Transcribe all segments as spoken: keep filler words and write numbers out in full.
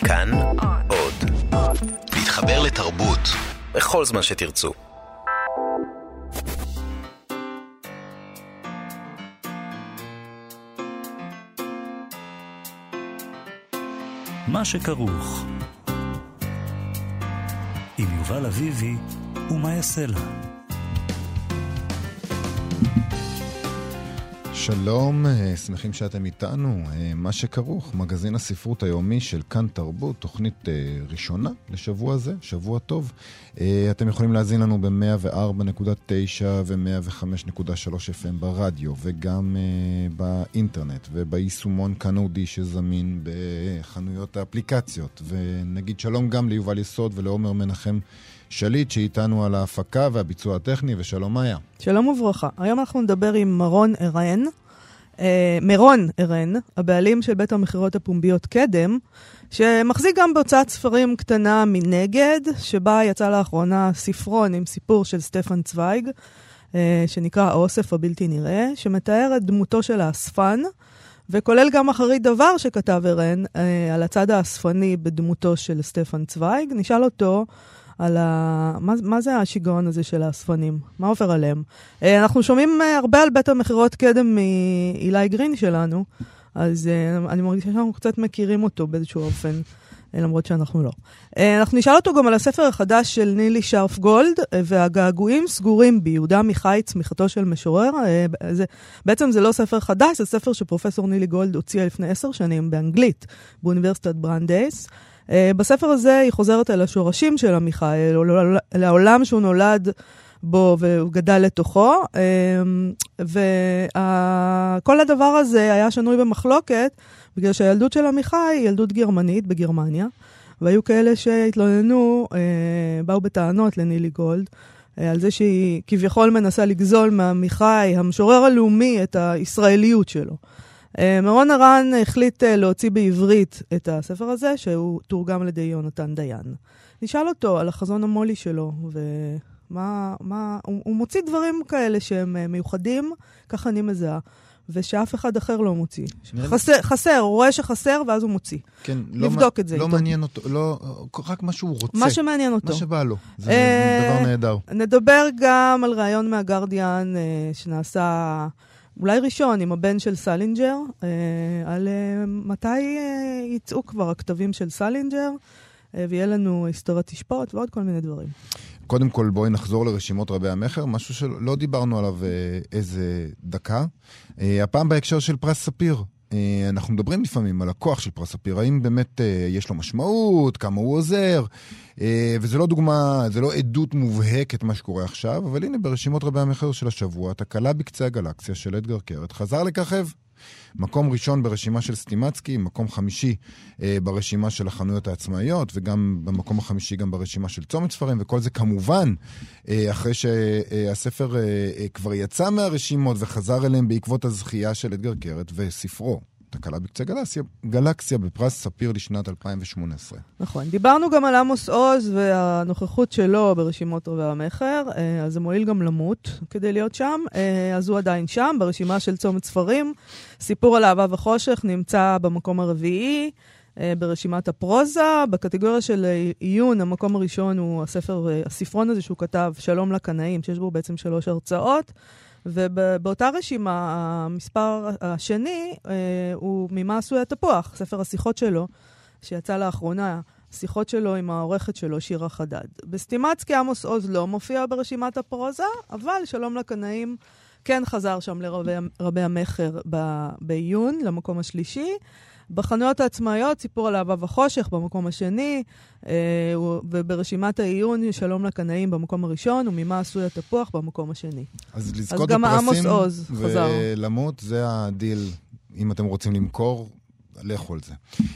כאן עוד. להתחבר לתרבות בכל זמן שתרצו. מה שכרוך עם יובל אביבי ומה יעשה לה. שלום, שמחים שאתם איתנו. מה שכרוך, מגזין הספרות היומי של כאן תרבות, תוכנית ראשונה לשבוע זה, שבוע טוב. אתם יכולים להזין לנו ב-מאה וארבע נקודה תשע ו-מאה וחמש נקודה שלוש אף אם ברדיו, וגם באינטרנט וביישומון כאן אודי שזמין בחנויות האפליקציות. ונגיד שלום גם ליובל יסוד ולעומר מנחם שליט שאיתנו על ההפקה והביצוע הטכני, ושלום מאיה. שלום וברכה. היום אנחנו נדבר עם מרון ערן, אה, מרון ערן, הבעלים של בית המחירות הפומביות קדם, שמחזיק גם בהוצאת ספרים קטנה מנגד, שבה יצא לאחרונה ספרון עם סיפור של סטפן צוויג, אה, שנקרא האוסף הבלתי נראה, שמתאר את דמותו של האספן, וכולל גם אחרי דבר שכתב ערן אה, על הצד האספני בדמותו של סטפן צוויג. נשאל אותו על ה... מה, מה זה השיגעון הזה של האספנים? מה עובר עליהם? אנחנו שומעים הרבה על בית המחירות קדם מאילי גרין שלנו, אז אני מרגישה שאנחנו קצת מכירים אותו באיזשהו אופן, למרות שאנחנו לא. אנחנו נשאל אותו גם על הספר החדש של נילי שרף גולד, והגעגועים סגורים בי, יהודה עמיחי, צמיחתו של משורר. זה, בעצם זה לא ספר חדש, זה ספר שפרופסור נילי גולד הוציאה לפני עשר שנים באנגלית, באוניברסיטת ברנדייס. Uh, בספר הזה היא חוזרת אל השורשים של עמיחי, לעולם שהוא נולד בו והוא גדל לתוכו, uh, וכל הדבר הזה היה שנוי במחלוקת, בגלל שהילדות של עמיחי היא ילדות גרמנית בגרמניה, והיו כאלה שהתלוננו, uh, באו בטענות לנילי גולד, uh, על זה שהיא כביכול מנסה לגזול מעמיחי, המשורר הלאומי, את הישראליות שלו. מרון ערן החליט להוציא בעברית את הספר הזה, שהוא תורגם על ידי יונתן דיין. נשאל אותו על החזון המולי שלו, ומה, מה, הוא, הוא מוציא דברים כאלה שהם מיוחדים, ככה אני מזהה, ושאף אחד אחר לא מוציא. חסר, חסר, הוא רואה שחסר, ואז הוא מוציא. כן, לבדוק לא, את זה. לא מעניין אותו, לא, רק מה שהוא רוצה. מה שמעניין אותו. מה שבא לו. זה אה, דבר נהדר. נדבר גם על רעיון מהגרדיאן, אה, שנעשה אולי ראשון, עם הבן של סלינג'ר, אה, על אה, מתי אה, יצאו כבר הכתבים של סלינג'ר, אה, ויהיה לנו היסטוריית תשפוט ועוד כל מיני דברים. קודם כל בואי נחזור לרשימות רבי המחר, משהו שלא דיברנו עליו אה, איזה דקה. אה, הפעם בהקשר של פרס ספיר. אה, אנחנו מדברים לפעמים על הכוח של פרס ספיר, האם באמת אה, יש לו משמעות, כמה הוא עוזר, אה, וזה לא דוגמה, זה לא עדות מובהקת מה שקורה עכשיו, אבל הנה ברשימות רבי המחר של השבוע, תקלה בקצה הגלקסיה של אדגר קרת, חזר לככב, מקום ראשון ברשימה של סטימצקי, מקום חמישי אה, ברשימה של החנויות העצמאיות, וגם במקום החמישי גם ברשימה של צומת ספרים, וכל זה כמובן אה, אחרי שהספר אה, אה, כבר יצא מהרשימות וחזר אליהם בעקבות הזכייה של אדגר קרת וספרו. תקלה בקצה גלקסיה, גלקסיה בפרס ספיר לשנת אלפיים ושמונה עשרה. נכון, דיברנו גם על עמוס עוז והנוכחות שלו ברשימות רבי המחר, אז זה מועיל גם למות כדי להיות שם, אז הוא עדיין שם ברשימה של צומת ספרים. סיפור על אהבה וחושך נמצא במקום הרביעי, ברשימת הפרוזה, בקטגוריה של עיון, המקום הראשון הוא הספר, הספרון הזה שהוא כתב, שלום לקנאים, שיש בו בעצם שלוש הרצאות, ובאותה רשימה, המספר השני אה, הוא ממה עשוי התפוח, ספר השיחות שלו, שיצא לאחרונה, שיחות שלו עם העורכת שלו, שירה חדד. בסטימצקי עמוס עוז לא מופיע ברשימת הפרוזה, אבל שלום לקנאים כן חזר שם לרבי המחר ב- בעיון, למקום השלישי. בחנויות העצמאיות, סיפור על אהבה וחושך במקום השני, אה, וברשימת העיון, שלום לקנאים במקום הראשון, וממה עשוי התפוח במקום השני. אז אז לזכות גם עמוס בפרסים עוז חזר. ולמות, זה הדיל, אם אתם רוצים למכור, לכו על זה.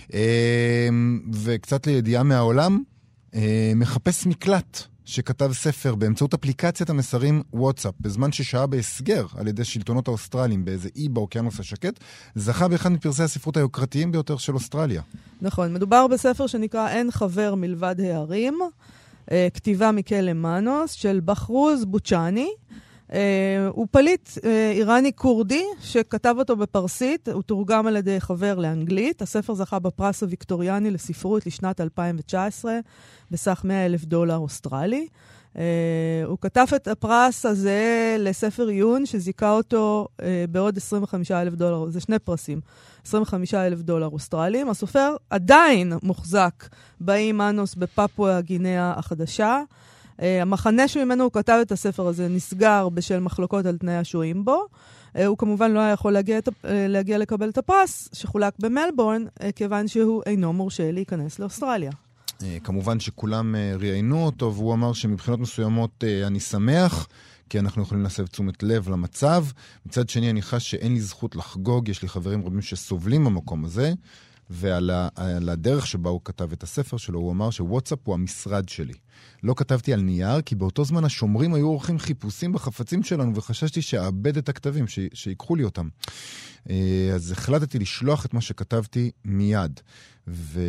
אה, וקצת לידיעה מהעולם, אה, מחפש מקלט. שכתב ספר באמצעות אפליקציית המסרים וואטסאפ, בזמן ששהה בהסגר על ידי שלטונות האוסטרליים באיזה אי באוקיינוס השקט, זכה באחד מפרסי הספרות היוקרתיים ביותר של אוסטרליה. נכון, מדובר בספר שנקרא אין חבר מלבד הערים, כתיבה מקלם מנוס של בחרוז בוצ'ני, הוא פליט איראני קורדי שכתב אותו בפרסית, הוא תורגם על ידי חבר לאנגלית. הספר זכה בפרס הוויקטוריאני לספרות לשנת אלפיים תשע עשרה בסך מאה אלף דולר אוסטרלי. Uh, הוא כתב את הפרס הזה לספר עיון שזיקה אותו uh, בעוד עשרים וחמישה אלף דולר, זה שני פרסים, עשרים וחמישה אלף דולר אוסטרליים. הסופר עדיין מוחזק באי מנוס בפפואה גינאה החדשה. Uh, המחנה שממנו הוא כתב את הספר הזה נסגר בשל מחלוקות על תנאי השוהים בו. Uh, הוא כמובן לא היה יכול להגיע, את, uh, להגיע לקבל את הפרס שחולק במלבורן, uh, כיוון שהוא אינו מורשה להיכנס לאוסטרליה. כמובן שכולם ראיינו אותו, והוא אמר שמבחינות מסוימות אני שמח, כי אנחנו יכולים להסב תשומת לב למצב. מצד שני, אני חש שאין לי זכות לחגוג, יש לי חברים רבים שסובלים במקום הזה, ועל הדרך שבה הוא כתב את הספר שלו, הוא אמר שוואטסאפ הוא המשרד שלי. לא כתבתי על נייר, כי באותו זמן השומרים היו עורכים חיפושים בחפצים שלנו, וחששתי שאאבד את הכתבים, ש... שיקחו לי אותם. אז החלטתי לשלוח את מה שכתבתי מיד. ו...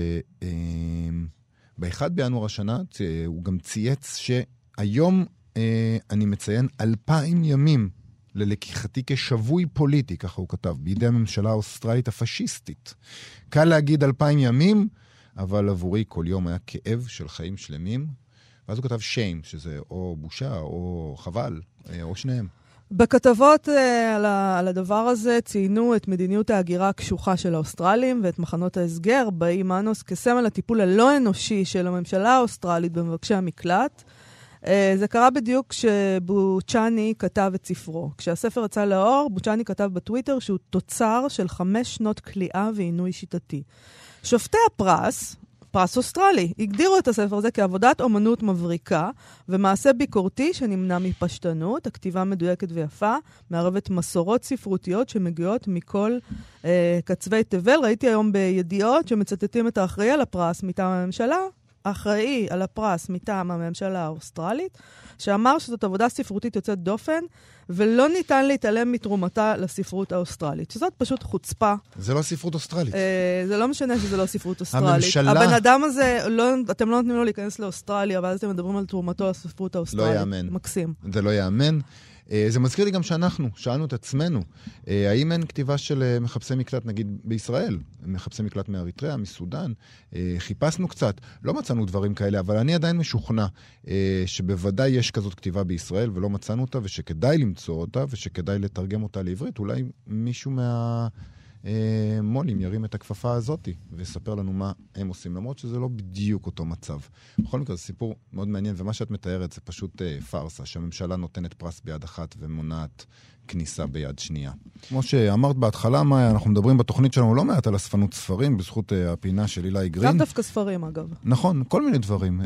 באחד בינואר השנה הוא גם צייץ שהיום אה, אני מציין אלפיים ימים ללקיחתי כשבוי פוליטי, ככה הוא כתב, בידי הממשלה האוסטרלית הפשיסטית. קל להגיד אלפיים ימים, אבל עבורי כל יום היה כאב של חיים שלמים. ואז הוא כתב shame, שזה או בושה או חבל, אה, או שניהם. בכתבות uh, על, ה, על הדבר הזה ציינו את מדיניות ההגירה הקשוחה של האוסטרלים ואת מחנות ההסגר באי מנוס כסמל הטיפול הלא אנושי של הממשלה האוסטרלית במבקשי המקלט. Uh, זה קרה בדיוק כשבוצ'אני כתב את ספרו. כשהספר יצא לאור, בוצ'אני כתב בטוויטר שהוא תוצר של חמש שנות כליאה ועינוי שיטתי. שופטי הפרס, פרס אוסטרלי, הגדירו את הספר הזה כעבודת אומנות מבריקה ומעשה ביקורתי שנמנע מפשטנות, הכתיבה מדויקת ויפה, מערבת מסורות ספרותיות שמגיעות מכל אה, קצווי תבל. ראיתי היום בידיעות שמצטטים את האחראי על הפרס מטעם הממשלה, האחראי על הפרס מטעם הממשלה האוסטרלית, שאמר שזאת עבודה ספרותית יוצאת דופן, ולא ניתן להתעלם מתרומתה לספרות האוסטרלית. שזאת פשוט חוצפה. זה לא ספרות אוסטרלית. אה, זה לא משנה שזה לא ספרות אוסטרלית. הממשלה... הבן אדם הזה, לא, אתם לא נותנים לו להיכנס לאוסטרליה, ואז אתם מדברים על תרומתו לספרות האוסטרלית. לא יאמן. מקסים. זה לא יאמן. זה מזכיר לי גם שאנחנו, שאלנו את עצמנו, האם אין כתיבה של מחפשי מקלט, נגיד בישראל, מחפשי מקלט מאריתריאה, מסודן, חיפשנו קצת, לא מצאנו דברים כאלה, אבל אני עדיין משוכנע שבוודאי יש כזאת כתיבה בישראל, ולא מצאנו אותה, ושכדאי למצוא אותה, ושכדאי לתרגם אותה לעברית. אולי מישהו מה... מולים ירים את הכפפה הזאת ויספר לנו מה הם עושים, למרות שזה לא בדיוק אותו מצב. בכל מקרה, זה סיפור מאוד מעניין, ומה שאת מתארת זה פשוט פרסה, שהממשלה נותנת פרס ביד אחת ומונעת כניסה ביד שנייה. כמו שאמרת בהתחלה, מה, אנחנו מדברים בתוכנית שלנו לא מעט על אספנות ספרים, בזכות הפינה של אילי גרין. גם דווקא ספרים, אגב. נכון, כל מיני דברים.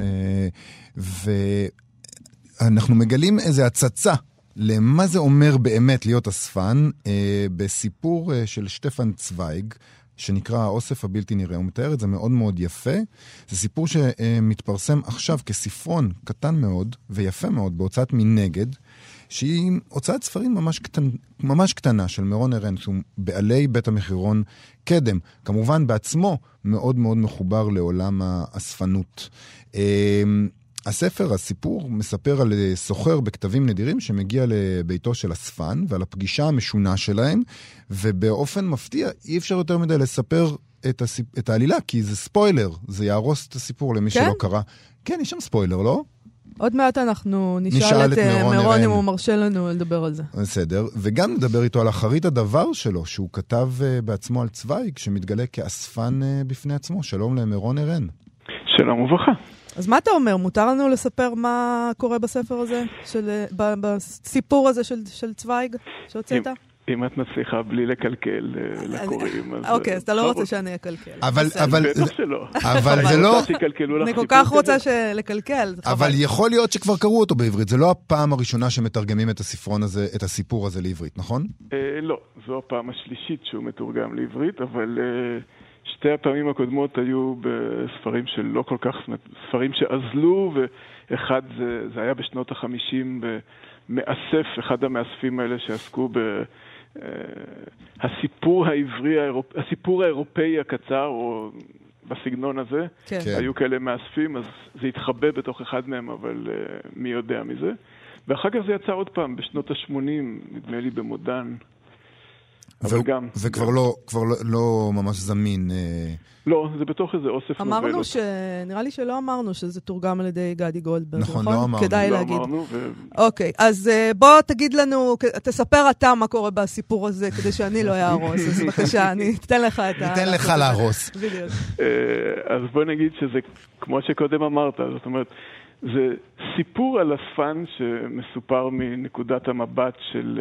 ואנחנו מגלים איזו הצצה למה זה אומר באמת להיות אספן, אה, בסיפור אה, של שטפן צוויג, שנקרא האוסף הבלתי נראה. הוא מתאר את זה מאוד מאוד יפה. זה סיפור שמתפרסם עכשיו כספרון קטן מאוד ויפה מאוד בהוצאת מנגד, שהיא הוצאת ספרים ממש, קטנ... ממש קטנה של מירון ערן, שהוא בעלי בית המחירון קדם. כמובן בעצמו מאוד מאוד מחובר לעולם האספנות. אה, הספר, הסיפור, מספר על סוחר בכתבים נדירים שמגיע לביתו של אספן ועל הפגישה המשונה שלהם, ובאופן מפתיע אי אפשר יותר מדי לספר את, הסיפ... את העלילה, כי זה ספוילר, זה יהרוס את הסיפור למי כן? שלא קרא. כן, יש שם ספוילר, לא? עוד מעט אנחנו נשאל, נשאל את, את מירון, מירון אם הוא מרשה לנו לדבר על זה. בסדר, וגם נדבר איתו על אחרית הדבר שלו, שהוא כתב בעצמו על צוויג, שמתגלה כאספן בפני עצמו. שלום למירון ערן. שלום וברכה. אז מה אתה אומר? מותר לנו לספר מה קורה בספר הזה, של, ב, בסיפור הזה של, של צוויג שהוצאת? אם, אם את מצליחה בלי לקלקל לקוראים, אז... אוקיי, אז אתה לא רוצה שאני אקלקל. אבל, אבל... בטח שלא. אבל זה לא... אני כל כך רוצה לקלקל. אבל יכול להיות שכבר קראו אותו בעברית. זה לא הפעם הראשונה שמתרגמים את הספרון הזה, את הסיפור הזה לעברית, נכון? לא, זו הפעם השלישית שהוא מתורגם לעברית, אבל... שתי הפעמים הקודמות היו בספרים שלא כל כך, ספרים שעזלו, ואחד זה, זה היה בשנות החמישים במאסף, אחד המאספים האלה שעסקו בסיפור העברי, הסיפור האירופאי הקצר, או בסגנון הזה. כן. היו כאלה מאספים, אז זה התחבא בתוך אחד מהם, אבל מי יודע מזה. ואחר כך זה יצא עוד פעם, בשנות ה-שמונים, נדמה לי במודן. אבל גם... זה כבר לא, כבר לא, לא ממש זמין. לא, זה בתוך איזה אוסף נובלות. אמרנו ש... נראה לי שלא אמרנו שזה תורגם על ידי גדי גולדברג, נכון? נכון? לא אמרנו. כדאי לא להגיד. אמרנו ו... אוקיי, אז בוא תגיד לנו, תספר אתה מה קורה בסיפור הזה, כדי שאני לא אהרוס. אז בבקשה, אני אתן לך את ה... ניתן לך להרוס. בדיוק. אז בוא נגיד שזה, כמו שקודם אמרת, זאת אומרת, זה סיפור על אספן שמסופר מנקודת המבט של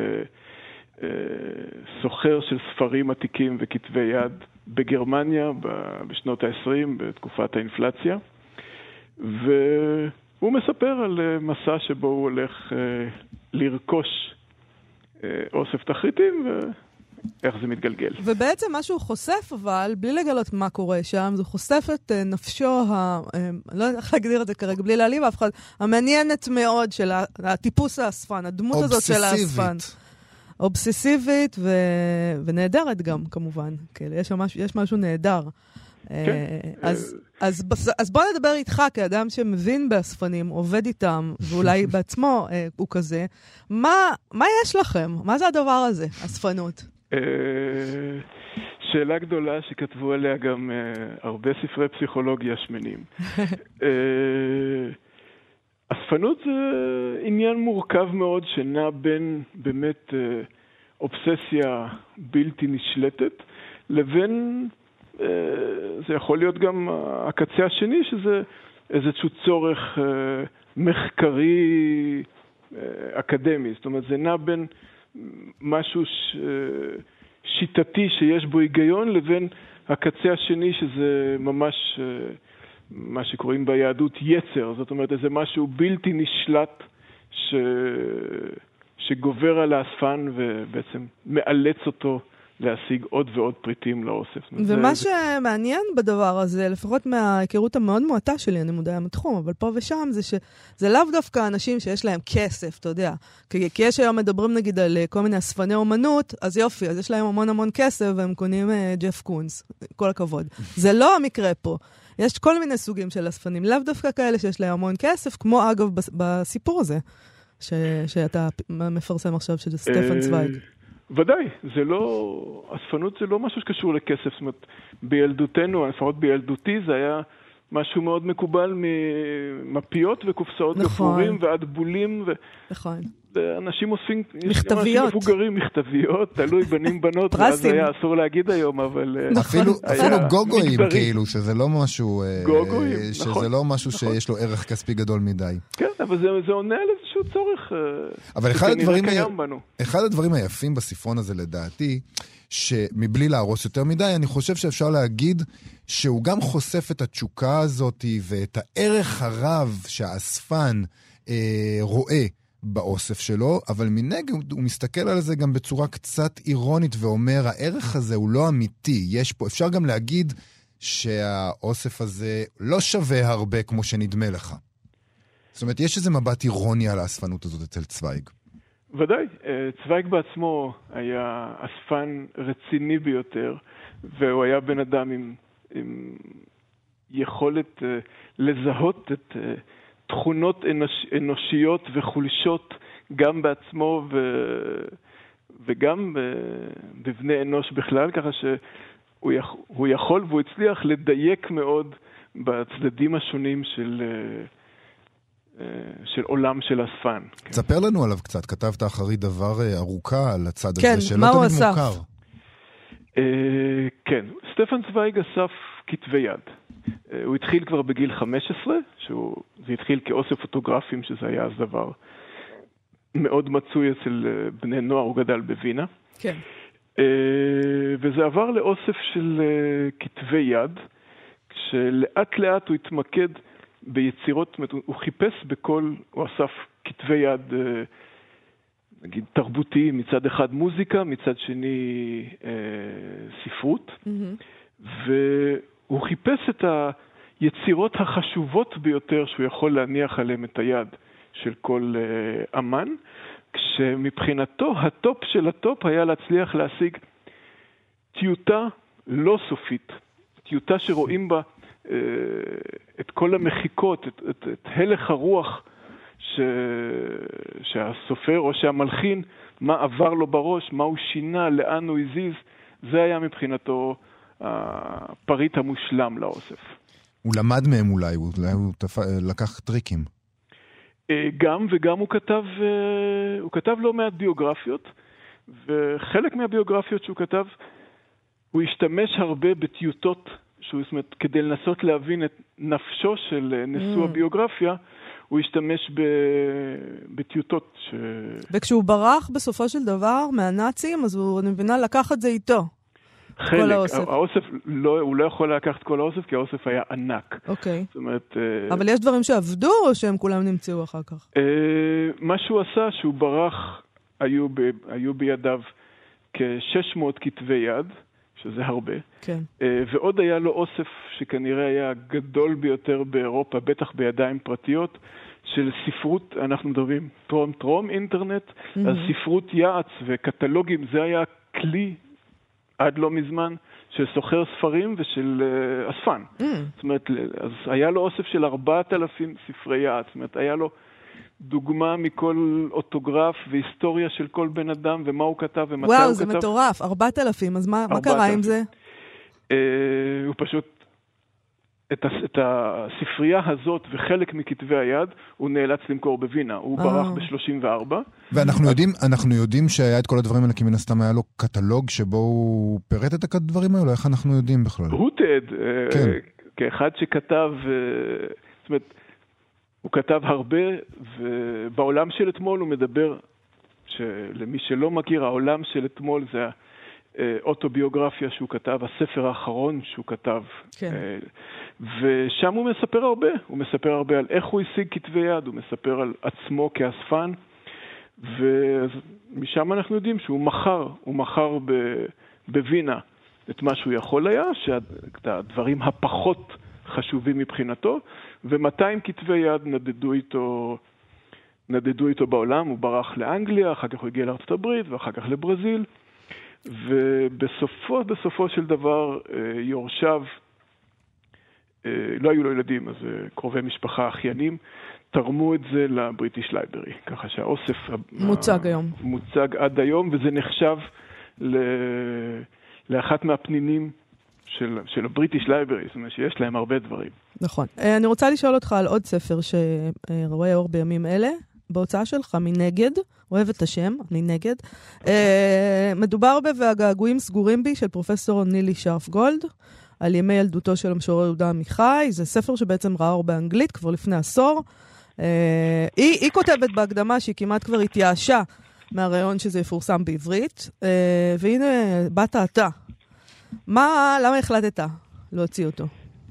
סוחר של ספרים עתיקים וכתבי יד בגרמניה בשנות ה-עשרים, בתקופת האינפלציה. והוא מספר על מסע שבו הוא הולך לרכוש אוסף תחריטים ואיך זה מתגלגל. ובעצם מה שהוא חושף, אבל בלי לגלות מה קורה שם, זה חושף את נפשו, ה... לא יודע איך להגדיר את זה כרגע, בלי להעליב אף אחד, המעניינת מאוד של הטיפוס האספן, הדמות הזאת של האספן. אובססיבית ו... ונהדרת גם, כמובן. כאילו, יש, משהו, יש משהו נהדר. כן. אז, אז, אז בוא נדבר איתך כאדם שמבין באספנים, עובד איתם, ואולי בעצמו הוא כזה. מה, מה יש לכם? מה זה הדבר הזה, אספנות? שאלה גדולה שכתבו עליה גם הרבה ספרי פסיכולוגיה שמנים. אספנות זה עניין מורכב מאוד שנע בין באמת אובססיה בלתי נשלטת, לבין, זה יכול להיות גם הקצה השני, שזה איזשהו צורך מחקרי אקדמי. זאת אומרת, זה נע בין משהו ש... שיטתי שיש בו היגיון, לבין הקצה השני שזה ממש מה שקוראים ביהדות יצר, זאת אומרת איזה משהו בלתי נשלט ש... שגובר על האספן ובעצם מאלץ אותו להשיג עוד ועוד פריטים לאוסף. ומה זה... שמעניין בדבר הזה, לפחות מההיכרות המאוד מועטה שלי, אני מודע מהתחום, אבל פה ושם זה שזה לאו דווקא אנשים שיש להם כסף, אתה יודע. כי, כי יש היום מדברים נגיד על כל מיני אספני אומנות, אז יופי, אז יש להם המון המון כסף והם קונים uh, ג'ף קונס, כל הכבוד. זה לא המקרה פה. יש כל מיני סוגים של אספנים, לאו דווקא כאלה שיש להם המון כסף, כמו אגב בסיפור הזה, ש, שאתה מפרסם עכשיו, שזה סטפן צוויג. ודאי, זה לא, אספנות זה לא משהו שקשור לכסף, זאת אומרת, בילדותנו, לפחות בילדותי, זה היה משהו מאוד מקובל ממפיות וקופסאות גפרורים ועד בולים. ו... נכון. אנשים עושים... מכתביות. אנשים מבוגרים, מכתביות, תלוי בנים בנות, ואז היה אסור להגיד היום, אבל... אפילו, אפילו גוגויים, כאילו, שזה לא משהו... גוגויים, שזה נכון. שזה לא משהו נכון. שיש לו ערך כספי גדול מדי. כן, אבל זה, זה עונה על איזשהו צורך... אבל אחד הדברים, ה... ה... אחד הדברים היפים בספרון הזה, לדעתי, שמבלי להרוס יותר מדי, אני חושב שאפשר להגיד שהוא גם חושף את התשוקה הזאת ואת הערך הרב שהאספן אה, רואה באוסף שלו, אבל מנגד הוא מסתכל על זה גם בצורה קצת אירונית ואומר, הערך הזה הוא לא אמיתי. יש פה, אפשר גם להגיד שהאוסף הזה לא שווה הרבה כמו שנדמה לך. זאת אומרת, יש איזה מבט אירוני על האספנות הזאת אצל צוויג. ודאי, צוויג בעצמו היה אספן רציני ביותר, והוא היה בן אדם עם, עם יכולת לזהות את תכונות אנוש, אנושיות וחולשות גם בעצמו ו, וגם בבני אנוש בכלל, ככה שהוא יכול, יכול והוא הצליח לדייק מאוד בצדדים השונים של... של עולם של אספן. תספר לנו עליו קצת, כתבת אחרי דבר ארוכה על הצד כן, הזה, שלא תמיד אסף? מוכר. אה, כן, סטפן צוויג אסף כתבי יד. אה, הוא התחיל כבר בגיל חמש עשרה, שהוא, זה התחיל כאוסף פוטוגרפים, שזה היה אז דבר מאוד מצוי אצל בני נוער, הוא גדל בווינה. כן. אה, וזה עבר לאוסף של אה, כתבי יד, כשלאט לאט הוא התמקד ביצירות, הוא חיפש בכל, הוא אסף כתבי יד, נגיד, תרבותי, מצד אחד מוזיקה, מצד שני אה, ספרות, mm-hmm. והוא חיפש את היצירות החשובות ביותר שהוא יכול להניח עליהם את היד של כל אה, אמן, כשמבחינתו הטופ של הטופ היה להצליח להשיג טיוטה לא סופית, טיוטה שרואים בה את כל המחיקות, את, את, את הלך הרוח ש... שהסופר או שהמלחין, מה עבר לו בראש, מה הוא שינה, לאן הוא הזיז, זה היה מבחינתו הפריט המושלם לאוסף. הוא למד מהם אולי, אולי הוא תפ... לקח טריקים. גם וגם הוא כתב, הוא כתב לא מעט ביוגרפיות, וחלק מהביוגרפיות שהוא כתב, הוא השתמש הרבה בטיוטות, שהוא, זאת אומרת, כדי לנסות להבין את נפשו של נשוא הביוגרפיה, הוא השתמש ב... בטיוטות. ש... וכשהוא ברח בסופו של דבר מהנאצים, אז הוא, אני מבינה, לקח את זה איתו. חלק, האוסף. האוסף לא, הוא לא יכול לקחת כל האוסף, כי האוסף היה ענק. אוקיי. זאת אומרת... אבל יש דברים שעבדו, או שהם כולם נמצאו אחר כך? מה שהוא עשה, שהוא ברח, היו, ב, היו בידיו כ-שש מאות כתבי יד, שזה הרבה. כן. ועוד היה לו אוסף שכנראה היה גדול ביותר באירופה, בטח בידיים פרטיות, של ספרות, אנחנו מדברים טרום טרום אינטרנט, mm-hmm. אז ספרות יעץ וקטלוגים, זה היה כלי עד לא מזמן של סוחר ספרים ושל uh, אספן. Mm. זאת אומרת, אז היה לו אוסף של ארבעת אלפים ספרי יעץ, זאת אומרת, היה לו דוגמה מכל אוטוגרף והיסטוריה של כל בן אדם ומה הוא כתב ומתי וואו, הוא זה כתב. וואו, זה מטורף, ארבעת אלפים, אז מה, מה קרה עם זה? Uh, הוא פשוט, את, את הספרייה הזאת וחלק מכתבי היד, הוא נאלץ למכור בווינה. הוא oh. ברח ב-שלושים וארבע. ואנחנו יודעים, אנחנו יודעים שהיה את כל הדברים האלה, כי מן הסתם היה לו קטלוג שבו הוא פירט את הדברים האלה, איך אנחנו יודעים בכלל? הוא תעד, כן. כאחד שכתב, זאת אומרת, הוא כתב הרבה, ובעולם של אתמול הוא מדבר, שלמי שלא מכיר, העולם של אתמול זה אוטוביוגרפיה שהוא כתב, הספר האחרון שהוא כתב. כן. ושם הוא מספר הרבה, הוא מספר הרבה על איך הוא השיג כתבי יד, הוא מספר על עצמו כאספן, ומשם אנחנו יודעים שהוא מחר, הוא מחר בווינה את מה שהוא יכול היה, שהדברים הפחות חשובים מבחינתו, ו-מאתיים כתבי יד נדדו איתו, נדדו איתו בעולם, הוא ברח לאנגליה, אחר כך הוא הגיע לארצות הברית, ואחר כך לברזיל, ובסופו, בסופו של דבר, יורשיו, לא היו לו ילדים, אז קרובי משפחה, אחיינים, תרמו את זה לבריטיש לייברי, ככה שהאוסף מוצג היום. מוצג עד היום, וזה נחשב ל... לאחת מהפנינים של, של הבריטיש לייברי, זאת אומרת שיש להם הרבה דברים. נכון. אני רוצה לשאול אותך על עוד ספר שרואה אור בימים אלה, בהוצאה שלך, מנגד, אוהב את השם, מנגד. מדובר ב"והגעגועים סגורים בי" של פרופסור נילי שרף גולד, על ימי ילדותו של המשורר יהודה עמיחי. זה ספר שבעצם ראה אור באנגלית כבר לפני עשור. היא, היא כותבת בהקדמה שהיא כמעט כבר התייאשה מהרעיון שזה יפורסם בעברית, והנה באת אתה. מה, למה החלטת להוציא אותו?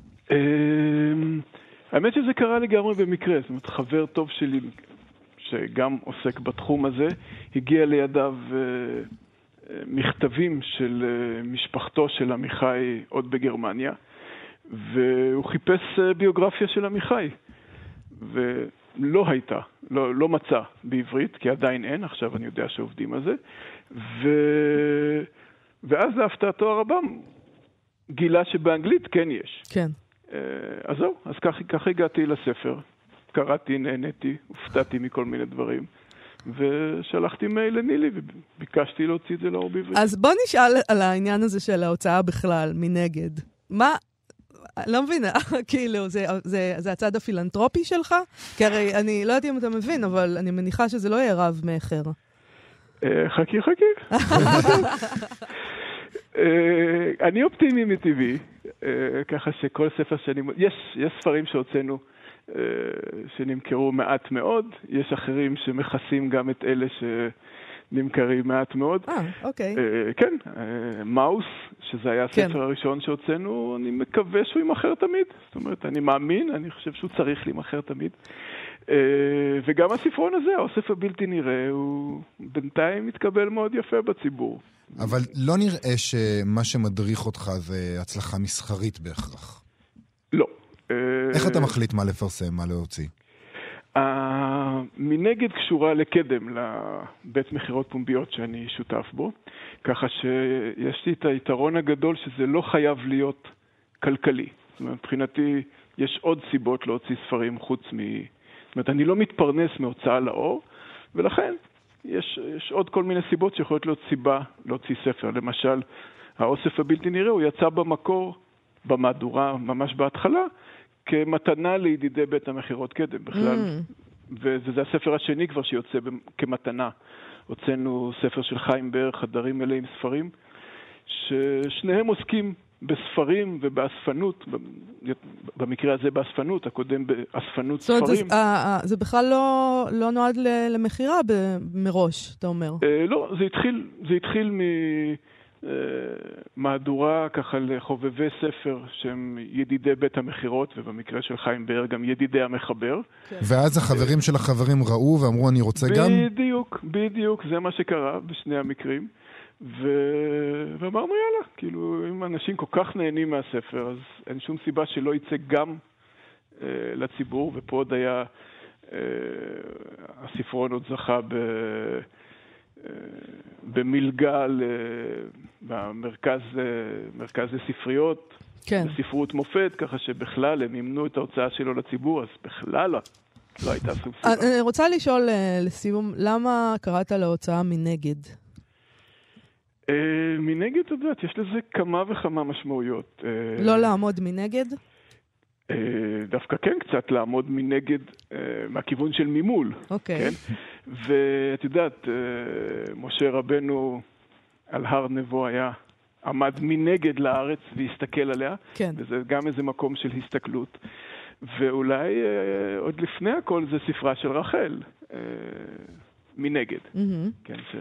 האמת שזה קרה לגמרי במקרה, זאת אומרת, חבר טוב שלי, שגם עוסק בתחום הזה, הגיע לידיו מכתבים של משפחתו של עמיחי עוד בגרמניה, והוא חיפש ביוגרפיה של עמיחי, ולא הייתה, לא, לא מצא בעברית, כי עדיין אין, עכשיו אני יודע שעובדים על זה, ו... ואז להפתעתו הרבה גילה שבאנגלית כן יש. כן. אז זהו, אז כך, כך הגעתי לספר, קראתי, נהניתי, הופתעתי מכל מיני דברים, ושלחתי מייל לנילי וביקשתי להוציא את זה לאור בעברית. אז בוא נשאל על העניין הזה של ההוצאה בכלל, מנגד. מה, לא מבינה, כאילו, זה, זה, זה הצד הפילנטרופי שלך? כי הרי אני לא יודעת אם אתה מבין, אבל אני מניחה שזה לא יהיה רב מאחר. חכי, חכי. אני אופטימי מטבעי, ככה שכל ספר שאני... יש, יש ספרים שהוצאנו שנמכרו מעט מאוד, יש אחרים שמכסים גם את אלה שנמכרים מעט מאוד. אה, אוקיי. כן, מאוס, שזה היה הספר הראשון שהוצאנו, אני מקווה שהוא יימכר תמיד. זאת אומרת, אני מאמין, אני חושב שהוא צריך להימכר תמיד. וגם הספרון הזה, האוסף הבלתי נראה, הוא בינתיים מתקבל מאוד יפה בציבור. אבל לא נראה שמה שמדריך אותך זה הצלחה מסחרית בהכרח. לא. איך אתה מחליט מה לפרסם, מה להוציא? מנגד קשורה לקדם, לבית מחירות פומביות שאני שותף בו, ככה שיש לי את היתרון הגדול שזה לא חייב להיות כלכלי. זאת אומרת, מבחינתי יש עוד סיבות להוציא ספרים חוץ מ... זאת אומרת, אני לא מתפרנס מהוצאה לאור, ולכן יש, יש עוד כל מיני סיבות שיכולות להיות סיבה להוציא ספר. למשל, האוסף הבלתי נראה, הוא יצא במקור, במהדורה, ממש בהתחלה, כמתנה לידידי בית המחירות קדם בכלל. Mm. וזה הספר השני כבר שיוצא כמתנה. הוצאנו ספר של חיים באר, חדרים מלאים ספרים, ששניהם עוסקים בספרים ובאספנות, במקרה הזה באספנות, הקודם באספנות ספרים. זאת אומרת, זה בכלל לא נועד למחירה מראש, אתה אומר? לא, זה התחיל, זה התחיל ממהדורה ככה לחובבי ספר שהם ידידי בית המחירות, ובמקרה של חיים באר גם ידידי המחבר. ואז החברים של החברים ראו ואמרו אני רוצה גם? בדיוק, בדיוק, זה מה שקרה בשני המקרים. ו... ואמרנו יאללה, כאילו אם אנשים כל כך נהנים מהספר, אז אין שום סיבה שלא יצא גם אה, לציבור, ופה עוד היה, אה, הספרון עוד זכה ב... אה, במלגה ל... במרכז מרכז לספריות, כן. בספרות מופת, ככה שבכלל הם ימנו את ההוצאה שלו לציבור, אז בכלל לא, לא הייתה סוג סיבה. אני רוצה לשאול לסיום, למה קראת להוצאה מנגד? מנגד, אתה יודעת, יש לזה כמה וכמה משמעויות. לא לעמוד מנגד? דווקא כן, קצת לעמוד מנגד מהכיוון של מימול. אוקיי. ואת יודעת, משה רבנו על הר נבו היה, עמד מנגד לארץ והסתכל עליה. כן. וזה גם איזה מקום של הסתכלות. ואולי עוד לפני הכל זה ספרה של רחל. מנגד. כן, ש...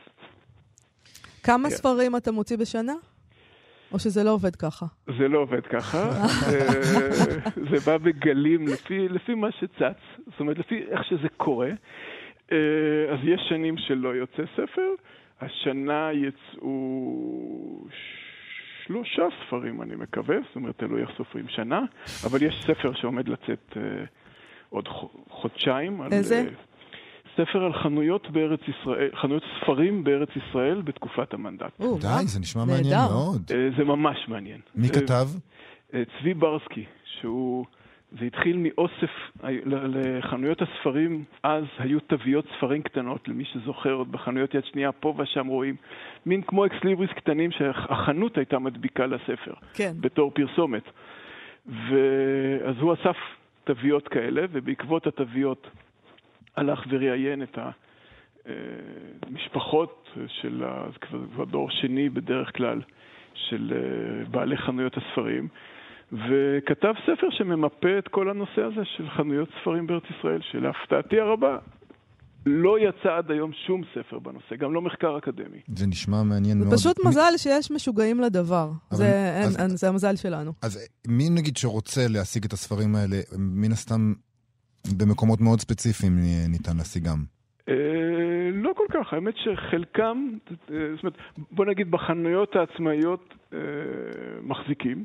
כמה ספרים אתה מוציא בשנה? או שזה לא עובד ככה? זה לא עובד ככה. זה בא בגלים לפי, לפי מה שצץ. זאת אומרת, לפי איך שזה קורה. אז יש שנים שלא יוצא ספר. השנה יצאו שלושה ספרים, אני מקווה. זאת אומרת, תלוי איך סופרים שנה. אבל יש ספר שעומד לצאת עוד חודשיים. איזה? על, ספר על חנויות בארץ ישראל, חנויות ספרים בארץ ישראל בתקופת המנדט. די, זה נשמע מעניין מאוד. זה ממש מעניין. מי כתב? צבי ברסקי, שהוא, זה התחיל מאוסף, לחנויות הספרים, אז היו תוויות ספרים קטנות, למי שזוכר עוד בחנויות יד שנייה, פה ושם רואים, מין כמו אקסליבריס קטנים שהחנות הייתה מדביקה לספר, כן. בתור פרסומת. ואז הוא אסף תוויות כאלה, ובעקבות התוויות, הלך וראיין את המשפחות של כבר דור שני בדרך כלל של בעלי חנויות הספרים, וכתב ספר שממפה את כל הנושא הזה של חנויות ספרים בארץ ישראל, שלהפתעתי הרבה לא יצא עד היום שום ספר בנושא, גם לא מחקר אקדמי. זה נשמע מעניין מאוד. זה פשוט מזל שיש משוגעים לדבר. זה המזל שלנו. אז מי נגיד שרוצה להשיג את הספרים האלה, מן הסתם במקומות מאוד ספציפיים ניתן להשיגם? לא כל כך. האמת שחלקם, זאת אומרת, בוא נגיד בחנויות העצמאיות מחזיקים,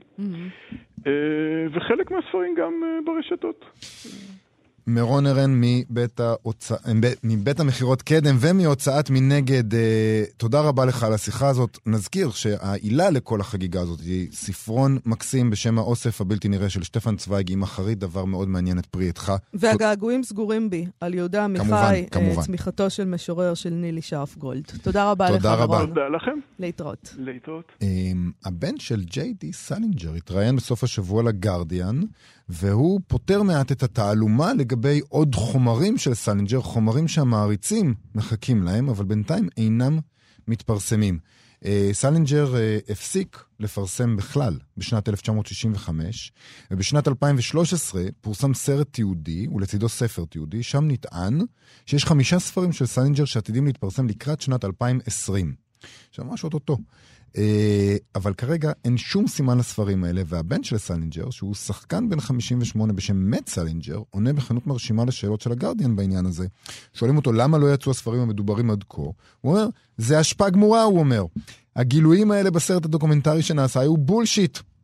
וחלק מהספרים גם ברשתות. מרון ארן מבית, ההוצא... מבית המחירות קדם ומהוצאת מנגד, תודה רבה לך על השיחה הזאת. נזכיר שהעילה לכל החגיגה הזאת היא ספרון מקסים בשם האוסף הבלתי נראה של שטפן צוויג עם אחרית, דבר מאוד מעניין את פרי עטך. והגעגועים סגורים בי על יהודה עמיחי, צמיחתו של משורר של נילי שרף גולד. תודה רבה לך מרון. תודה לכם. להתראות. להתראות. הבן של ג'יי די סלינג'ר התראיין בסוף השבוע לגרדיאן, והוא פותר מעט את התעלומה לגבי עוד חומרים של סלינג'ר, חומרים שהמעריצים מחכים להם, אבל בינתיים אינם מתפרסמים. סלינג'ר הפסיק לפרסם בכלל בשנת אלף תשע מאות שישים וחמש, ובשנת אלפיים ושלוש עשרה פורסם סרט תיעודי, ולצידו ספר תיעודי, שם נטען שיש חמישה ספרים של סלינג'ר שעתידים להתפרסם לקראת שנת אלפיים ועשרים. שממש אותו. אבל כרגע אין שום סימן לספרים האלה, והבן של סלינג'ר, שהוא שחקן בן חמישים ושמונה בשם מאט סלינג'ר, עונה בכנות מרשימה לשאלות של הגרדיאן בעניין הזה. שואלים אותו למה לא יצאו הספרים המדוברים עד כה. הוא אומר, זה השפעה גמורה, הוא אומר. הגילויים האלה בסרט הדוקומנטרי שנעשה היו בולשיט.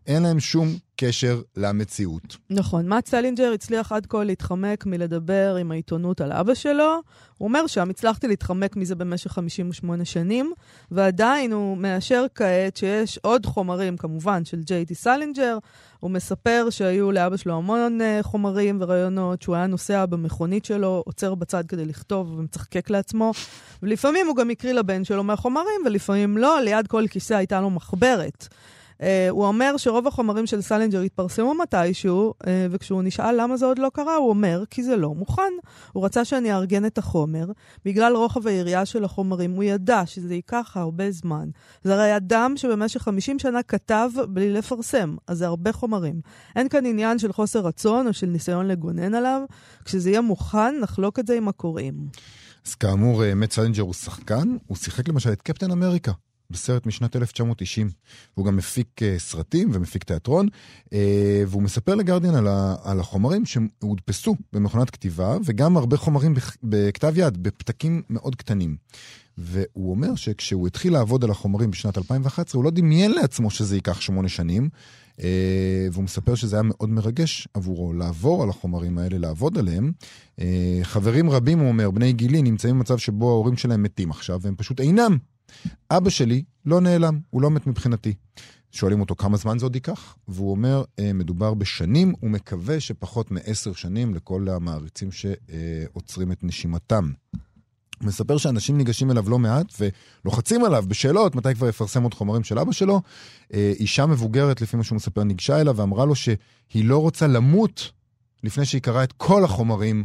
אין להם שום קשר למציאות. נכון, מאט סלינג'ר הצליח עד כה להתחמק מלדבר עם העיתונות על אבא שלו. הוא אומר שם, הצלחתי להתחמק מזה במשך חמישים ושמונה שנים, ועדיין הוא מאשר כעת שיש עוד חומרים, כמובן, של ג'יי די סלינג'ר. הוא מספר שהיו לאבא שלו המון חומרים ורעיונות, שהוא היה נוסע במכונית שלו, עוצר בצד כדי לכתוב ומצחקק לעצמו, ולפעמים הוא גם יקריא לבן שלו מהחומרים, ולפעמים לא, ליד כל כיסא הייתה לו מחברת. Uh, הוא אומר שרוב החומרים של סלינג'ר התפרסמו מתישהו, uh, וכשהוא נשאל למה זה עוד לא קרה, הוא אומר, כי זה לא מוכן. הוא רצה שאני ארגן את החומר, בגלל רוחב היריעה של החומרים, הוא ידע שזה ייקח הרבה זמן. זה הרי אדם שבמשך חמישים שנה כתב בלי לפרסם, אז זה הרבה חומרים. אין כאן עניין של חוסר רצון או של ניסיון לגונן עליו, כשזה יהיה מוכן, נחלוק את זה עם הקוראים. אז כאמור, מאט סלינג'ר הוא שחקן, הוא שיחק למשל את קפטן אמריקה. בסרט משנת אלף תשע מאות תשעים. והוא גם מפיק uh, סרטים ומפיק תיאטרון, uh, והוא מספר לגרדיאן על, ה- על החומרים שהודפסו במכונת כתיבה, וגם הרבה חומרים בכתב יד, בפתקים מאוד קטנים. והוא אומר שכשהוא התחיל לעבוד על החומרים בשנת אלפיים ואחת עשרה, הוא לא דמיין לעצמו שזה ייקח שמונה שנים, uh, והוא מספר שזה היה מאוד מרגש עבורו לעבור על החומרים האלה, לעבוד עליהם. Uh, חברים רבים, הוא אומר, בני גילי, נמצאים במצב שבו ההורים שלהם מתים עכשיו, והם פשוט אינם. אבא שלי לא נעלם, הוא לא מת מבחינתי. שואלים אותו כמה זמן זה עוד ייקח, והוא אומר, מדובר בשנים, הוא מקווה שפחות מעשר שנים לכל המעריצים שעוצרים את נשימתם. הוא מספר שאנשים ניגשים אליו לא מעט, ולוחצים עליו בשאלות, מתי כבר יפרסם עוד חומרים של אבא שלו. אישה מבוגרת, לפי מה שהוא מספר, ניגשה אליו, ואמרה לו שהיא לא רוצה למות, לפני שהיא קראה את כל החומרים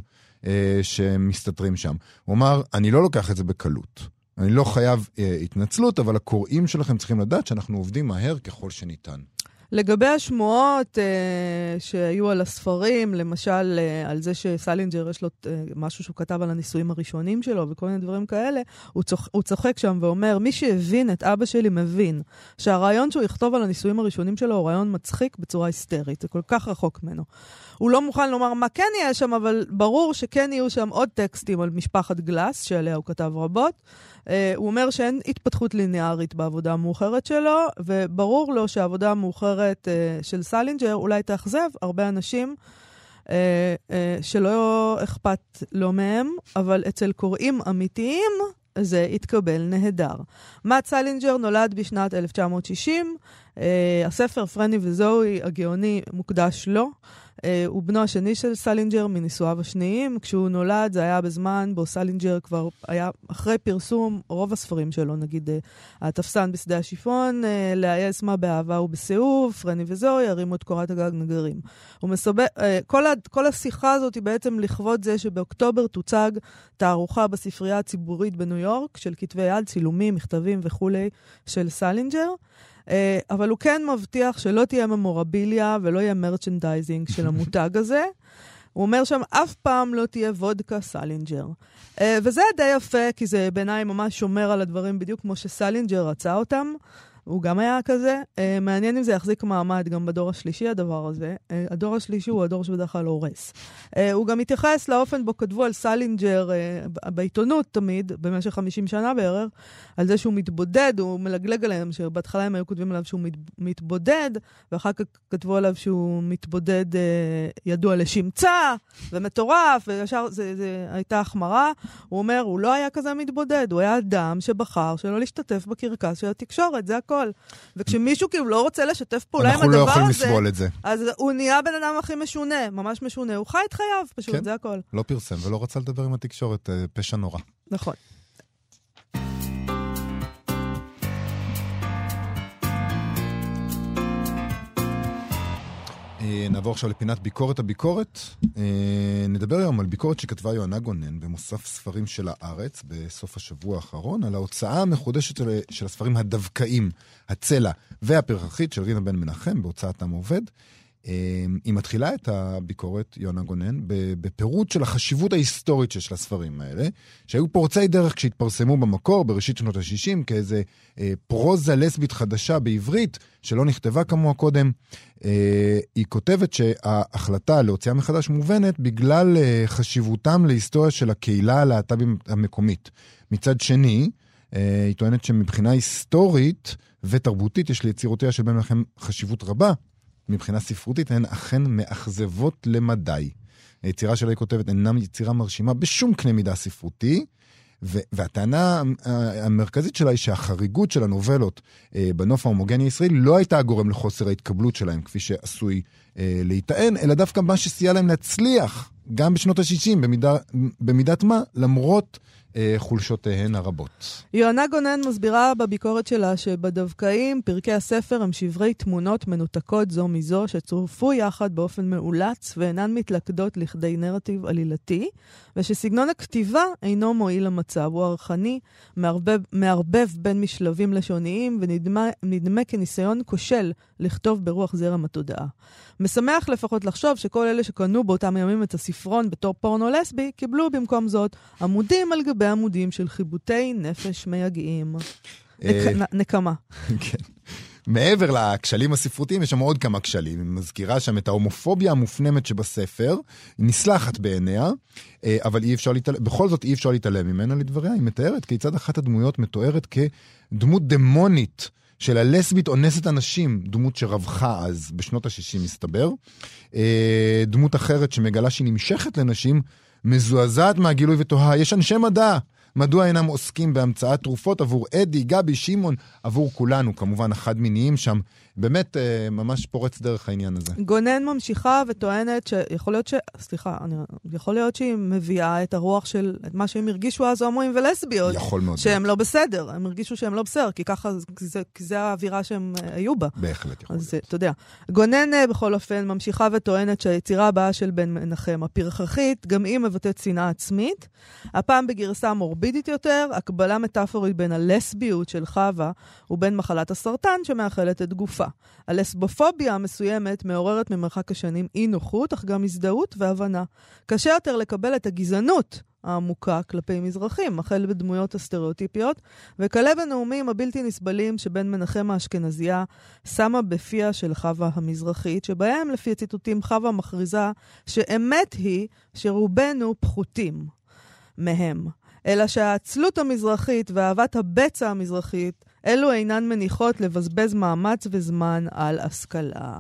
שמסתתרים שם. הוא אמר, אני לא לוקח את זה בקלות. אני לא חייב אה, התנצלות, אבל הקוראים שלכם צריכים לדעת שאנחנו עובדים מהר ככל שניתן. לגבי השמועות אה, שהיו על הספרים, למשל אה, על זה שסלינג'ר יש לו אה, משהו שהוא כתב על הניסויים הראשונים שלו וכל מיני דברים כאלה, הוא, צוח, הוא צוחק שם ואומר, מי שהבין את אבא שלי מבין שהרעיון שהוא יכתוב על הניסויים הראשונים שלו הוא רעיון מצחיק בצורה היסטרית, זה כל כך רחוק ממנו. הוא לא מוכן לומר מה כן יהיה שם, אבל ברור שכן יהיו שם עוד טקסטים על משפחת גלס, שעליה הוא כתב רבות. Uh, הוא אומר שאין התפתחות ליניארית בעבודה המאוחרת שלו, וברור לו שהעבודה המאוחרת uh, של סלינג'ר אולי תאכזב הרבה אנשים uh, uh, שלא אכפת לו מהם, אבל אצל קוראים אמיתיים זה התקבל נהדר. מאט סלינג'ר נולד בשנת אלף תשע מאות שישים, uh, הספר פרני וזוהי הגאוני מוקדש לו, Uh, הוא בנו השני של סלינג'ר מנישואיו השניים. כשהוא נולד זה היה בזמן בו סלינג'ר כבר היה אחרי פרסום רוב הספרים שלו, נגיד uh, התפסן בשדה השיפון, uh, להייס מה באהבה ובסיאוב, פרני וזוהי, הרימו את קורת הגג נגרים. הוא מסבב, uh, כל, ה, כל השיחה הזאת היא בעצם לכבוד זה שבאוקטובר תוצג תערוכה בספרייה הציבורית בניו יורק של כתבי יד, צילומים, מכתבים וכולי של סלינג'ר. Uh, אבל הוא כן מבטיח שלא תהיה ממורביליה ולא יהיה מרצ'נדייזינג של המותג הזה. הוא אומר שם, אף פעם לא תהיה וודקה סלינג'ר. Uh, וזה די יפה, כי זה בעיניי ממש שומר על הדברים בדיוק כמו שסלינג'ר רצה אותם. הוא גם היה כזה. Uh, מעניין אם זה יחזיק מעמד גם בדור השלישי, הדבר הזה. Uh, הדור השלישי הוא הדור שבדרך כלל הורס. Uh, הוא גם מתייחס לאופן בו כתבו על סלינג'ר uh, בעיתונות תמיד, במשך חמישים שנה בערך, על זה שהוא מתבודד, הוא מלגלג עליהם, שבהתחלה הם היו כותבים עליו שהוא מת, מתבודד, ואחר כך כתבו עליו שהוא מתבודד uh, ידוע לשמצה, ומטורף, וישר זה, זה הייתה החמרה. הוא אומר, הוא לא היה כזה מתבודד, הוא היה אדם שבחר שלא להשתתף בקרקס של התקשורת, זה הכל. וכשמישהו כאילו לא רוצה לשתף פעולה עם הדבר הזה, אנחנו לא יכולים לסבול את זה. אז הוא נהיה בן אדם הכי משונה, ממש משונה. הוא חי את חייו, פשוט, כן, זה הכל. לא פרסם ולא רצה לדבר עם התקשורת, פשע נורא. נכון. נעבור עכשיו לפינת ביקורת הביקורת. נדבר היום על ביקורת שכתבה יוהנה גונן במוסף ספרים של הארץ בסוף השבוע האחרון, על ההוצאה המחודשת של, של הספרים הדווקאים, הצלע והפרחית של רינה בן מנחם בהוצאת עם עובד. היא מתחילה את הביקורת, יוהנה גונן, בפירוט של החשיבות ההיסטורית של הספרים האלה, שהיו פורצי דרך כשהתפרסמו במקור בראשית שנות ה-שישים, כאיזה פרוזה לסבית חדשה בעברית, שלא נכתבה כמוה קודם. היא כותבת שההחלטה להוציאה מחדש מובנת בגלל חשיבותם להיסטוריה של הקהילה הלהט"בית המקומית. מצד שני, היא טוענת שמבחינה היסטורית ותרבותית יש ליצירותיה של בן מנחם חשיבות רבה, מבחינה ספרותית, הן אכן מאכזבות למדי. היצירה שלה, היא כותבת, אינם יצירה מרשימה בשום קנה מידה ספרותי, והטענה המרכזית שלה היא שהחריגות של הנובלות בנוף ההומוגני הישראלי לא הייתה הגורם לחוסר ההתקבלות שלהם, כפי שעשוי להיטען, אלא דווקא מה שסייע להם להצליח, גם בשנות ה-שישים, במידה, במידת מה, למרות חולשותיהן הרבות. יוהנה גונן מסבירה בביקורת שלה שבדווקאים פרקי הספר הם שברי תמונות מנותקות זו מזו שצורפו יחד באופן מאולץ ואינן מתלכדות לכדי נרטיב עלילתי, ושסגנון הכתיבה אינו מועיל למצב, הוא ערכני, מערבב, מערבב בין משלבים לשוניים ונדמה כניסיון כושל לכתוב ברוח זרם התודעה. משמח לפחות לחשוב שכל אלה שקנו באותם ימים את הספרון בתור פורנו לסבי, קיבלו במקום זאת עמודים על גבי עמודים של חיבוטי נפש מייגעים. נקמה. כן. מעבר לכשלים הספרותיים, יש שם עוד כמה כשלים. היא מזכירה שם את ההומופוביה המופנמת שבספר, היא נסלחת בעיניה, אבל אי אפשר להתעלם, בכל זאת אי אפשר להתעלם ממנה לדבריה. היא מתארת כיצד אחת הדמויות מתוארת כדמות דמונית, של הלסבית אונסת אנשים, דמות שרווחה אז בשנות ה-שישים מסתבר. דמות אחרת שמגלה שהיא נמשכת לנשים, מזועזעת מהגילוי ותוהה. יש אנשי מדע. מדוע אינם עוסקים בהמצאת תרופות עבור אדי, גבי, שימון, עבור כולנו, כמובן החד מיניים שם. באמת ממש פורץ דרך העניין הזה. גונן ממשיכה וטוענת שיכול להיות ש... סליחה, אני... יכול להיות שהיא מביאה את הרוח של את מה שהם הרגישו אז הומואים ולסביות. יכול מאוד. שהם לא בסדר. הם הרגישו שהם לא בסדר, כי ככה זה, כי זה האווירה שהם היו בה. בהחלט יכול אז אתה יודע. גונן בכל אופן ממשיכה וטוענת שהיצירה הבאה של בן מנחם, הפרחחית, גם היא מבטאת שנאה עצמית. הפעם בגרסה מורבידית יותר, הקבלה מטאפורית בין הלסביות של חווה ובין מחלת הסרטן שמאכלת את גופה. הלסבופוביה המסוימת מעוררת ממרחק השנים אי נוחות, אך גם הזדהות והבנה. קשה יותר לקבל את הגזענות העמוקה כלפי מזרחים, החל בדמויות הסטריאוטיפיות, וכלה בנאומים הבלתי נסבלים שבן מנחם האשכנזייה שמה בפיה של חווה המזרחית, שבהם לפי הציטוטים חווה מכריזה שאמת היא שרובנו פחותים מהם. אלא שהעצלות המזרחית ואהבת הבצע המזרחית, אלו אינן מניחות לבזבז מאמץ וזמן על השכלה.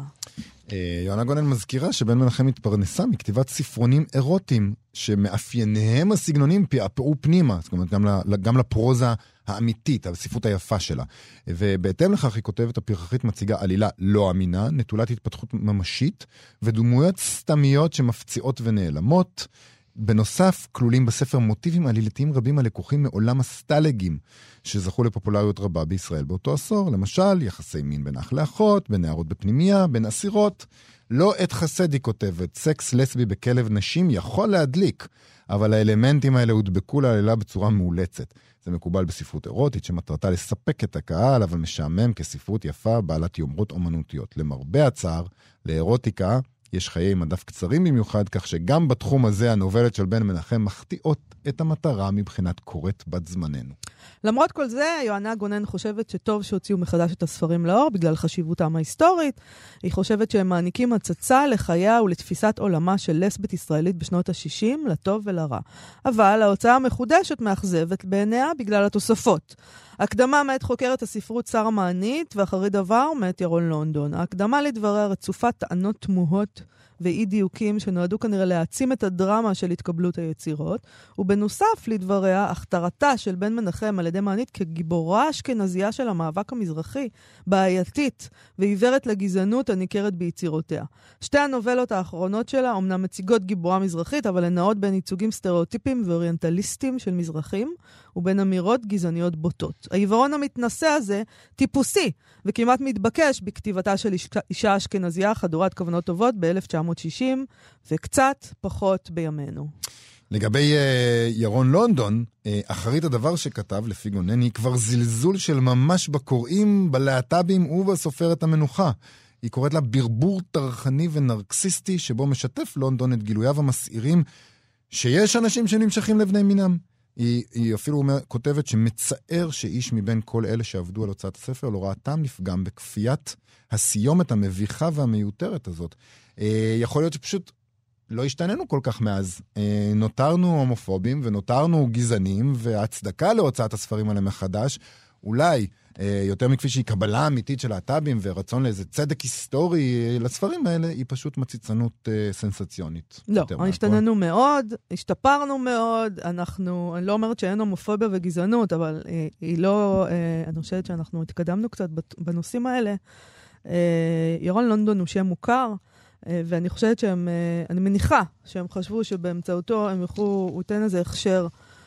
יוהנה גונן מזכירה שבן מנחם התפרנסה מכתיבת ספרונים אירוטיים, שמאפייניהם הסגנונים פעפעו פנימה, זאת אומרת גם, גם לפרוזה האמיתית, הספרות היפה שלה. ובהתאם לכך היא כותבת, הפרחחית מציגה עלילה לא אמינה, נטולת התפתחות ממשית, ודמויות סתמיות שמפציעות ונעלמות. בנוסף, כלולים בספר מוטיבים עלילתיים רבים הלקוחים מעולם הסטלגים, שזכו לפופולריות רבה בישראל באותו עשור, למשל, יחסי מין בין אח לאחות, בין נערות בפנימיה, בין אסירות. לא את חסד היא כותבת, סקס לסבי בכלב נשים יכול להדליק, אבל האלמנטים האלה הודבקו לעלילה בצורה מאולצת. זה מקובל בספרות אירוטית שמטרתה לספק את הקהל, אבל משעמם כספרות יפה בעלת יומרות אומנותיות. למרבה הצער, לאירוטיקה, יש חיי מדף קצרים במיוחד, כך שגם בתחום הזה הנובלת של בן מנחם מחטיאות את המטרה מבחינת קוראת בת זמננו. למרות כל זה, יוהנה גונן חושבת שטוב שהוציאו מחדש את הספרים לאור, בגלל חשיבותם ההיסטורית. היא חושבת שהם מעניקים הצצה לחייה ולתפיסת עולמה של לסבית ישראלית בשנות ה-שישים, לטוב ולרע. אבל ההוצאה המחודשת מאכזבת בעיניה בגלל התוספות. הקדמה מאת חוקרת הספרות שרה מענית, ואחרי דבר מאת ירון לונדון. ההקדמה לדבריה רצופת טענות תמוהות ואי דיוקים שנועדו כנראה להעצים את הדרמה של התקבלות היצירות, ובנוסף לדבריה, הכתרתה של בן מנחם על ידי מענית כגיבורה אשכנזייה של המאבק המזרחי, בעייתית ועיוורת לגזענות הניכרת ביצירותיה. שתי הנובלות האחרונות שלה אומנם מציגות גיבורה מזרחית, אבל הן נעות בין ייצוגים סטריאוטיפיים ואוריינטליסטיים של מזרחים, ובין אמירות גזעניות בוטות. העיוורון המתנשא הזה טיפוסי, וכמעט מתבקש בכתיבתה של אישה אשכנזייה חדורת כוונות טובות ב-אלף תשע מאות שישים, וקצת פחות בימינו. לגבי uh, ירון לונדון, uh, אחרית הדבר שכתב לפי גונן היא כבר זלזול של ממש בקוראים, בלהט"בים ובסופרת המנוחה. היא קוראת לה ברבור טרחני ונרקסיסטי, שבו משתף לונדון את גילוייו המסעירים שיש אנשים שנמשכים לבני מינם. היא, היא אפילו אומר, כותבת שמצער שאיש מבין כל אלה שעבדו על הוצאת הספר לא ראה טעם לפגם בכפיית הסיומת המביכה והמיותרת הזאת. אה, יכול להיות שפשוט לא השתננו כל כך מאז. אה, נותרנו הומופובים ונותרנו גזענים, וההצדקה להוצאת הספרים האלה מחדש אולי יותר מכפי שהיא קבלה אמיתית של הטאבים ורצון לאיזה צדק היסטורי לספרים האלה, היא פשוט מציצנות סנסציונית. לא, השתננו מאוד, השתפרנו מאוד, אנחנו, אני לא אומרת שאין הומופוביה וגזענות, אבל היא לא, אני חושבת שאנחנו התקדמנו קצת בנושאים האלה. ירון לונדון הוא שם מוכר, ואני חושבת שהם, אני מניחה שהם חשבו שבאמצעותו הם יוכלו, הוא ייתן איזה הכשר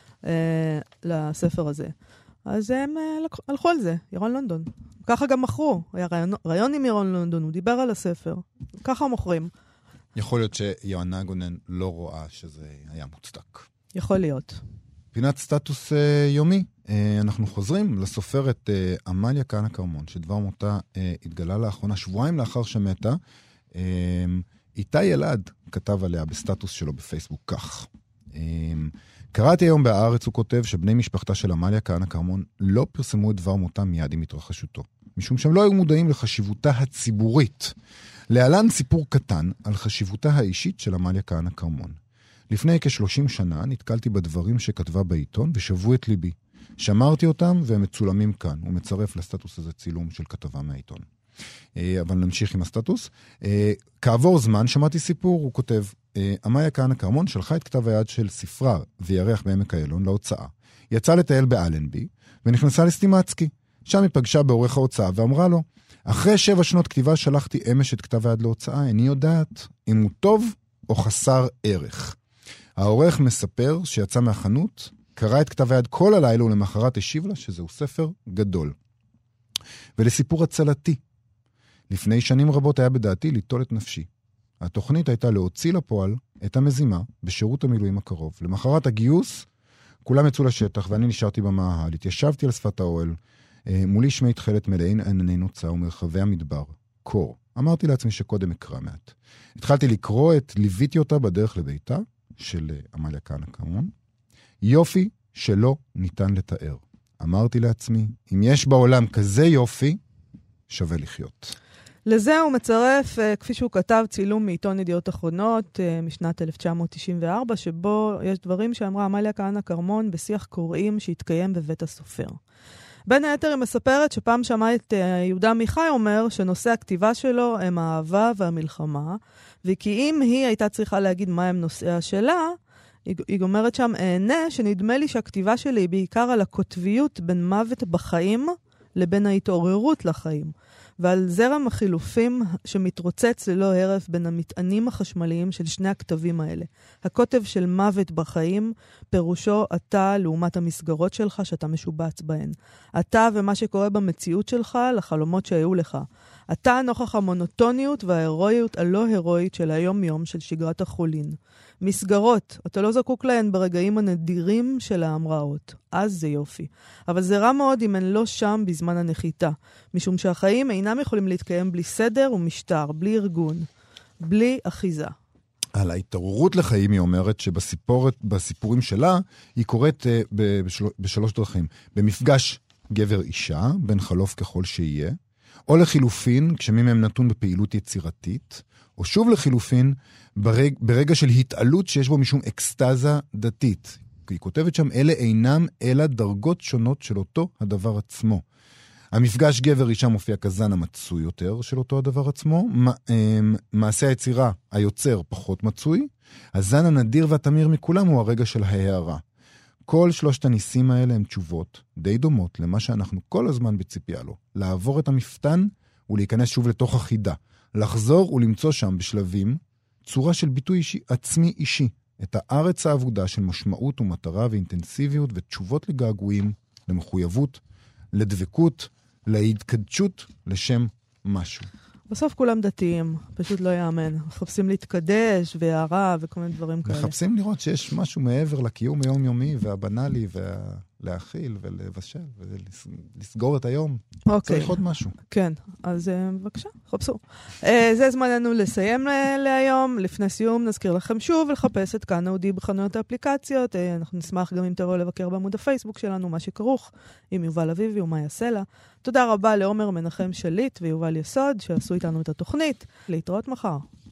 לספר הזה. אז הם הלכו על זה, ירון לונדון. ככה גם מכרו. היה רעיון, רעיון עם ירון לונדון, הוא דיבר על הספר. ככה מוכרים. יכול להיות שיוהנה גונן לא רואה שזה היה מוצדק. יכול להיות. פינת סטטוס יומי. אנחנו חוזרים לסופרת עמליה כהנא כרמון, שדבר מותה התגלה לאחרונה, שבועיים לאחר שמתה. איתי אלעד כתב עליה בסטטוס שלו בפייסבוק כך. קראתי היום בהארץ, הוא כותב, שבני משפחתה של עמליה כהנא כרמון לא פרסמו את דבר מותה מיד עם התרחשותו, משום שהם לא היו מודעים לחשיבותה הציבורית. להלן סיפור קטן על חשיבותה האישית של עמליה כהנא כרמון. לפני כ-שלושים שנה נתקלתי בדברים שכתבה בעיתון ושבו את ליבי. שמרתי אותם והם מצולמים כאן. הוא מצרף לסטטוס הזה צילום של כתבה מהעיתון. אבל נמשיך עם הסטטוס. כעבור זמן שמעתי סיפור, הוא כותב, עמליה כהנא כרמון שלחה את כתב היד של ספרה וירח בעמק איילון להוצאה. יצאה לטייל באלנבי ונכנסה לסטימצקי. שם היא פגשה בעורך ההוצאה ואמרה לו, אחרי שבע שנות כתיבה שלחתי אמש את כתב היד להוצאה, איני יודעת אם הוא טוב או חסר ערך. העורך מספר שיצא מהחנות, קרא את כתב היד כל הלילה ולמחרת השיב לה שזהו ספר גדול. ולסיפור הצלתי. לפני שנים רבות היה בדעתי ליטול את נפשי. התוכנית הייתה להוציא לפועל את המזימה בשירות המילואים הקרוב. למחרת הגיוס, כולם יצאו לשטח ואני נשארתי במאהל. התיישבתי על שפת האוהל, מולי שמי תחלת מלאין ענני נוצה ומרחבי המדבר, קור. אמרתי לעצמי שקודם אקרא מעט. התחלתי לקרוא את, ליוויתי אותה בדרך לביתה של עמליה כהנא כרמון. יופי שלא ניתן לתאר. אמרתי לעצמי, אם יש בעולם כזה יופי, שווה לחיות. לזה הוא מצרף, כפי שהוא כתב, צילום מעיתון ידיעות אחרונות משנת אלף תשע מאות תשעים וארבע, שבו יש דברים שאמרה עמליה כהנא כרמון בשיח קוראים שהתקיים בבית הסופר. בין היתר היא מספרת שפעם שמעה את יהודה עמיחי אומר שנושא הכתיבה שלו הם האהבה והמלחמה, וכי אם היא הייתה צריכה להגיד מה הם נושאיה שלה, היא אומרת שם, אענה שנדמה לי שהכתיבה שלי היא בעיקר על הכותביות בין מוות בחיים לבין ההתעוררות לחיים, ועל זרם החילופים שמתרוצץ ללא הרף בין המטענים החשמליים של שני הכתבים האלה. הקוטב של מוות בחיים, פירושו אתה לעומת המסגרות שלך שאתה משובץ בהן. אתה ומה שקורה במציאות שלך לחלומות שהיו לך. אתה נוכח המונוטוניות וההירואיות הלא הירואית של היום-יום של שגרת החולין. מסגרות, אתה לא זקוק להן ברגעים הנדירים של ההמראות. אז זה יופי. אבל זה רע מאוד אם הן לא שם בזמן הנחיתה. משום שהחיים אינם יכולים להתקיים בלי סדר ומשטר, בלי ארגון, בלי אחיזה. על ההתעוררות לחיים היא אומרת שבסיפורים שלה היא קוראת uh, בשל, בשלוש דרכים. במפגש גבר-אישה, בין חלוף ככל שיהיה, או לחילופין, כשמי מהם נתון בפעילות יצירתית, או שוב לחילופין, ברג, ברגע של התעלות שיש בו משום אקסטזה דתית. היא כותבת שם, אלה אינם אלא דרגות שונות של אותו הדבר עצמו. המפגש גבר-אישה מופיע כזן המצוי יותר של אותו הדבר עצמו, מעשה היצירה היוצר פחות מצוי, הזן הנדיר והתמיר מכולם הוא הרגע של ההערה. כל שלושת הניסים האלה הם תשובות די דומות למה שאנחנו כל הזמן בציפייה לו. לעבור את המפתן ולהיכנס שוב לתוך החידה. לחזור ולמצוא שם בשלבים צורה של ביטוי אישי, עצמי אישי. את הארץ העבודה של משמעות ומטרה ואינטנסיביות ותשובות לגעגועים, למחויבות, לדבקות, להתקדשות לשם משהו. בסוף כולם דתיים, פשוט לא יאמן. מחפשים להתקדש והערה וכל מיני דברים כאלה. מחפשים לראות שיש משהו מעבר לקיום היומיומי והבנאלי ולהאכיל ולבשל ולסגור את היום. אוקיי. צריך עוד משהו. כן, אז בבקשה, חפשו. זה זמננו לסיים להיום. לפני סיום נזכיר לכם שוב לחפש את כאן אודי בחנויות האפליקציות. אנחנו נשמח גם אם תבואו לבקר בעמוד הפייסבוק שלנו, מה שכרוך, עם יובל אביבי ומאיה סלע. תודה רבה לעומר מנחם שליט ויובל יסוד שעשו איתנו את התוכנית. להתראות מחר.